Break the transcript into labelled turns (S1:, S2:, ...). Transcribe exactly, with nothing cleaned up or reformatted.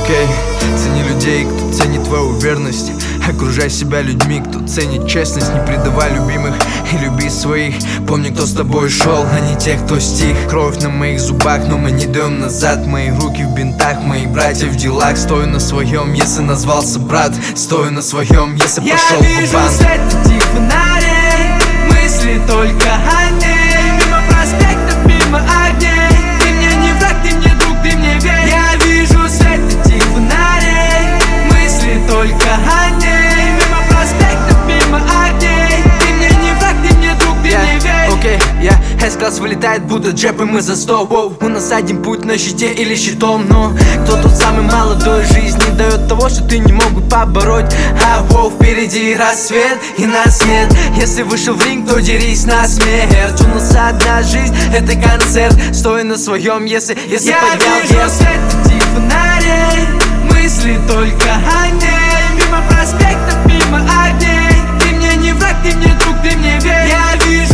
S1: Окей, цени людей, кто ценит твою верность. Окружай себя людьми, кто ценит честность. Не предавай любимых и люби своих. Помни, кто с тобой шел, а не тех, кто стих. Кровь на моих зубах, но мы не даем назад. Мои руки в бинтах, мои братья в делах. Стою на своем, если назвался брат. Стою на своем, если
S2: Я
S1: пошел в банк.
S2: Я вижу свет этих фонарей, мысли только о ней. Мимо проспектов, мимо огней. Ты мне не враг, ты мне друг, ты мне верь. Я вижу свет этих фонарей, мысли только о ней. Мимо проспектов, мимо огней. Ты мне не враг, ты мне друг, ты
S1: yeah,
S2: мне верь.
S1: Окей, okay, я yeah. С-класс вылетает, будто джеб, и мы за сто. Воу. У нас один путь на щите или щитом. Но кто тот самый молодой, жизнь не дает того, что ты не мог бы побороть. А воу, впереди рассвет, и нас нет. Если вышел в ринг, то дерись на смерть. У нас одна жизнь, это концерт. Стой на своем, если, если
S2: Я
S1: поднял
S2: вижу
S1: вес.
S2: свет этих фонарей, мысли только о ней. Мимо проспектов, мимо огней. Ты мне не враг, ты мне друг, ты мне верь. Я вижу